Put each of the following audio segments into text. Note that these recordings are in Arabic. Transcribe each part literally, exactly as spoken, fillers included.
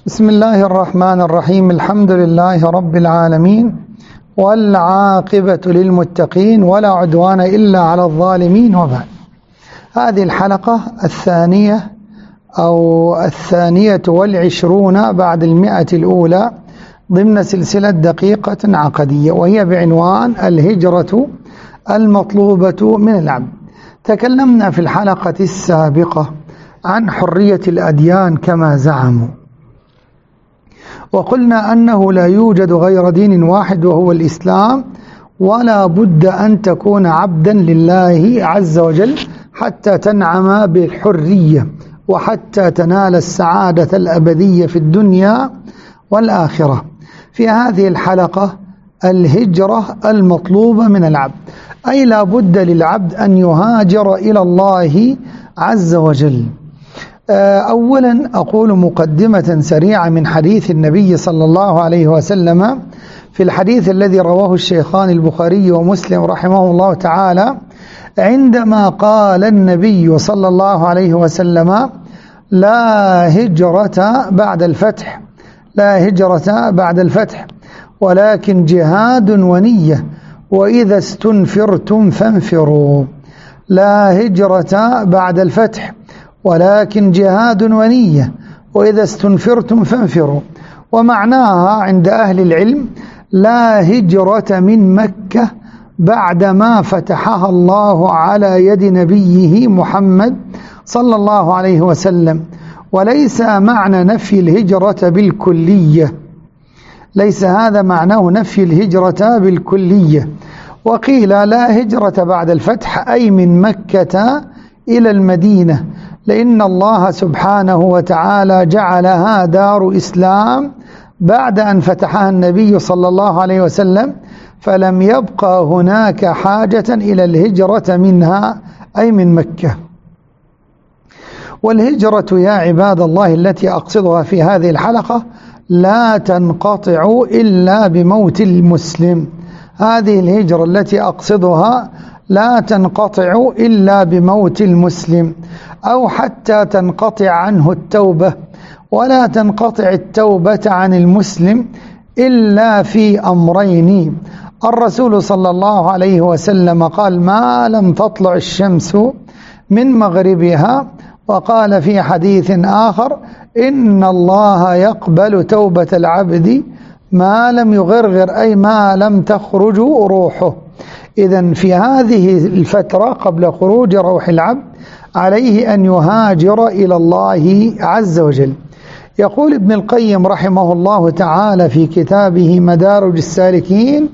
بسم الله الرحمن الرحيم. الحمد لله رب العالمين، والعاقبة للمتقين، ولا عدوان إلا على الظالمين. وبعد، هذه الحلقة الثانية أو الثانية والعشرون بعد المئة الأولى ضمن سلسلة دقيقة عقدية، وهي بعنوان الهجرة المطلوبة من العبد. تكلمنا في الحلقة السابقة عن حرية الأديان كما زعموا، وقلنا أنه لا يوجد غير دين واحد وهو الإسلام، ولا بد أن تكون عبدا لله عز وجل حتى تنعم بالحرية وحتى تنال السعادة الأبدية في الدنيا والآخرة. في هذه الحلقة الهجرة المطلوبة من العبد، أي لا بد للعبد أن يهاجر إلى الله عز وجل. أولا أقول مقدمة سريعة من حديث النبي صلى الله عليه وسلم في الحديث الذي رواه الشيخان البخاري ومسلم رحمه الله تعالى، عندما قال النبي صلى الله عليه وسلم: لا هجرة بعد الفتح، لا هجرة بعد الفتح ولكن جهاد ونية، وإذا استنفرتم فانفروا. لا هجرة بعد الفتح ولكن جهاد ونية، وإذا استنفرتم فانفروا. ومعناها عند أهل العلم: لا هجرة من مكة بعدما فتحها الله على يد نبيه محمد صلى الله عليه وسلم. وليس معنى نفي الهجرة بالكلية، ليس هذا معناه نفي الهجرة بالكلية. وقيل لا هجرة بعد الفتح أي من مكة إلى المدينة، لأن الله سبحانه وتعالى جعلها دار إسلام بعد أن فتحها النبي صلى الله عليه وسلم، فلم يبقى هناك حاجة إلى الهجرة منها أي من مكة. والهجرة يا عباد الله التي أقصدها في هذه الحلقة لا تنقطع إلا بموت المسلم. هذه الهجرة التي أقصدها لا تنقطع إلا بموت المسلم، أو حتى تنقطع عنه التوبة. ولا تنقطع التوبة عن المسلم إلا في أمرين. الرسول صلى الله عليه وسلم قال: ما لم تطلع الشمس من مغربها. وقال في حديث آخر: إن الله يقبل توبة العبد ما لم يغرغر، أي ما لم تخرج روحه. إذن في هذه الفترة قبل خروج روح العبد عليه أن يهاجر إلى الله عز وجل. يقول ابن القيم رحمه الله تعالى في كتابه مدارج السالكين: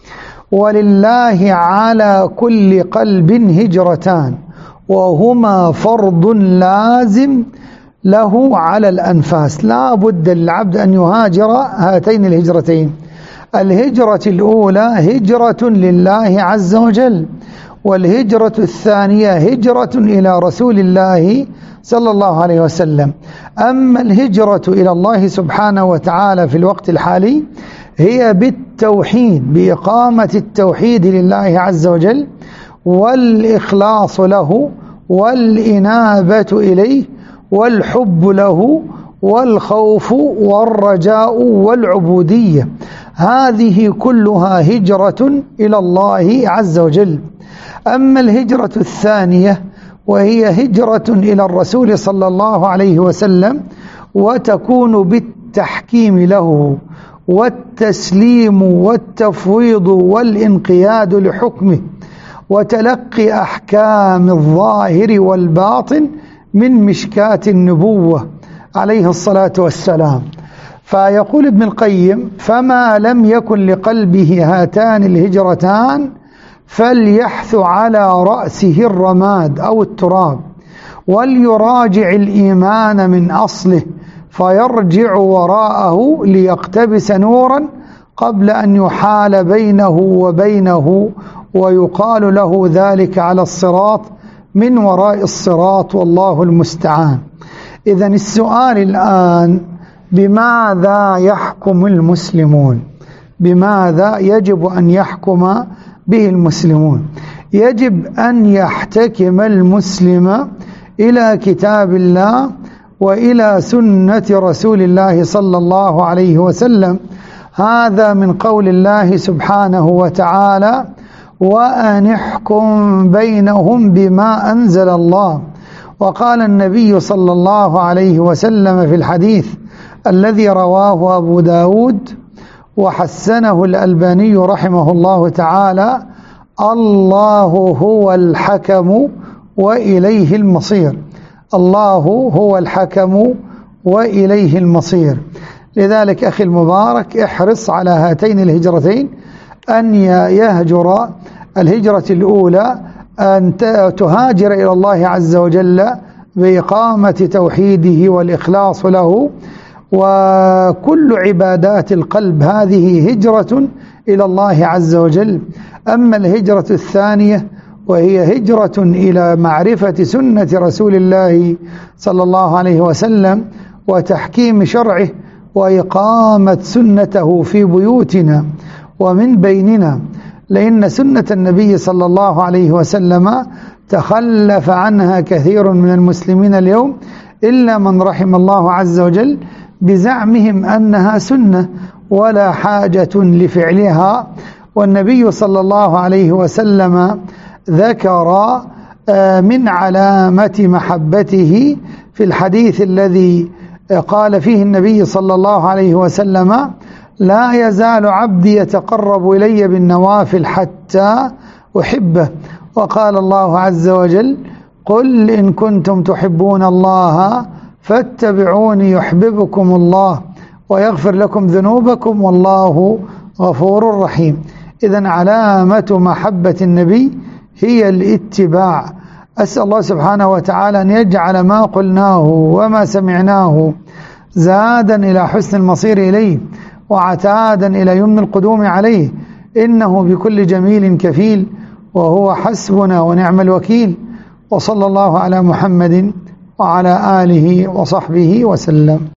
ولله على كل قلب هجرتان، وهما فرض لازم له على الأنفاس. لا بد للعبد أن يهاجر هاتين الهجرتين. الهجرة الأولى هجرة لله عز وجل، والهجرة الثانية هجرة إلى رسول الله صلى الله عليه وسلم. أما الهجرة إلى الله سبحانه وتعالى في الوقت الحالي هي بالتوحيد، بإقامة التوحيد لله عز وجل، والإخلاص له، والإنابة إليه، والحب له، والخوف والرجاء والعبودية. هذه كلها هجرة إلى الله عز وجل. أما الهجرة الثانية وهي هجرة إلى الرسول صلى الله عليه وسلم، وتكون بالتحكيم له والتسليم والتفويض والانقياد لحكمه، وتلقي أحكام الظاهر والباطن من مشكاة النبوة عليه الصلاة والسلام. فيقول ابن القيم: فما لم يكن لقلبه هاتان الهجرتان فليحث على رأسه الرماد أو التراب، وليراجع الإيمان من أصله، فيرجع وراءه ليقتبس نورا قبل أن يحال بينه وبينه، ويقال له ذلك على الصراط من وراء الصراط، والله المستعان. إذن السؤال الآن: بماذا يحكم المسلمون؟ بماذا يجب أن يحكم به المسلمون؟ يجب أن يحتكم المسلم إلى كتاب الله وإلى سنة رسول الله صلى الله عليه وسلم. هذا من قول الله سبحانه وتعالى: وأن احكم بينهم بما أنزل الله. وقال النبي صلى الله عليه وسلم في الحديث الذي رواه أبو داود وحسنه الألباني رحمه الله تعالى: الله هو الحكم وإليه المصير. الله هو الحكم وإليه المصير. لذلك أخي المبارك احرص على هاتين الهجرتين، أن يهجر الهجرة الأولى أن تهاجر إلى الله عز وجل بإقامة توحيده والإخلاص له، وكل عبادات القلب هذه هجرة إلى الله عز وجل. أما الهجرة الثانية وهي هجرة إلى معرفة سنة رسول الله صلى الله عليه وسلم وتحكيم شرعه وإقامة سنته في بيوتنا ومن بيننا، لأن سنة النبي صلى الله عليه وسلم تخلف عنها كثير من المسلمين اليوم إلا من رحم الله عز وجل، بزعمهم أنها سنة ولا حاجة لفعلها. والنبي صلى الله عليه وسلم ذكر من علامة محبته في الحديث الذي قال فيه النبي صلى الله عليه وسلم: لا يزال عبدي يتقرب إلي بالنوافل حتى أحبه. وقال الله عز وجل: قل إن كنتم تحبون الله فاتبعوني يحببكم الله ويغفر لكم ذنوبكم والله غفور رحيم. إذن علامة محبة النبي هي الاتباع. أسأل الله سبحانه وتعالى أن يجعل ما قلناه وما سمعناه زادا إلى حسن المصير إليه وعتادا إلى يمن القدوم عليه، إنه بكل جميل كفيل وهو حسبنا ونعم الوكيل. وصلى الله على محمد وعلى آله وصحبه وسلم.